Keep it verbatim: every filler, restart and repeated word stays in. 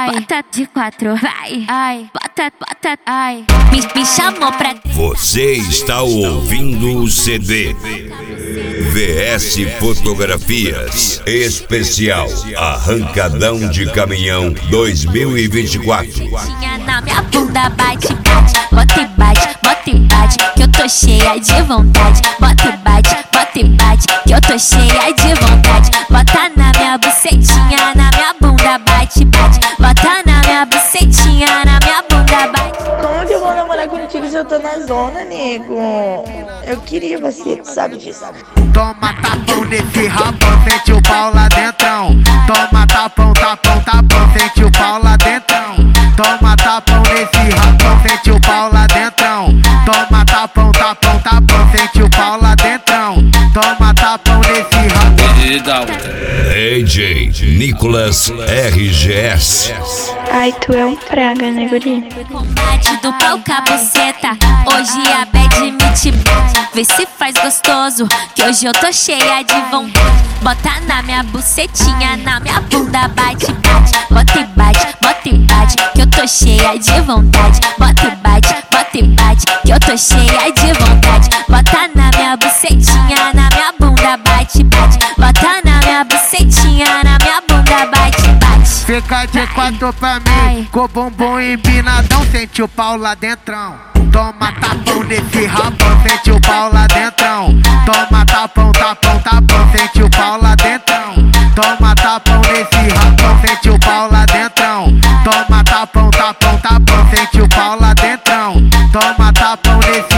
ai, bota de quatro, vai, ai, bota, bota, ai, me, me chamou pra... Você está ouvindo o C D V S Fotografias Especial Arrancadão de Caminhão dois mil e vinte e quatro. Tinha na minha bunda, bate, bate, bota e bate, bota e bate, que eu tô cheia de vontade. Bota e bate, bota e bate, que eu tô cheia de vontade. Bota na minha bucetinha, na minha bunda, bate, bate, bota na minha bucetinha, na minha bunda, bate. Como que eu vou namorar contigo se eu tô na zona, nego? Eu queria você, tu sabe disso. Toma tapão nesse rabão, sente o pau lá dentrão. Toma tapão, tapão, tapão, sente o pau lá dentrão. Toma tapão nesse rabão, sente o pau lá dentrão. Toma tapão, tapão, tapão, sente o pau lá dentrão. Toma tapão nesse rabão. D J Nicolas R G S. Ai, tu é um praga, né, guri? Combate do pau cabuceta, hoje a bad me te vê se faz gostoso, que hoje eu tô cheia de vontade. Bota na minha bucetinha, na minha bunda, bate, bate, bota e bate, bota e bate, que eu tô cheia de vontade. Bota e bate, bota e bate, que eu tô cheia de vontade. Bota na minha bucetinha, na minha bunda, bate, bate, bota na minha bucetinha, na minha bunda, bate, bate. Fica de quatro pra mim, com o bumbum empinadão, sente o pau lá dentrão. Toma tapão nesse rabão, sente o pau lá dentrão. Toma tapão, tapão, tapão, sente o pau lá dentrão. Toma tapão nesse rabão, sente o pau lá dentrão. Toma tapão, tapão, tapão, sente o pau lá dentrão. Toma tapão nesse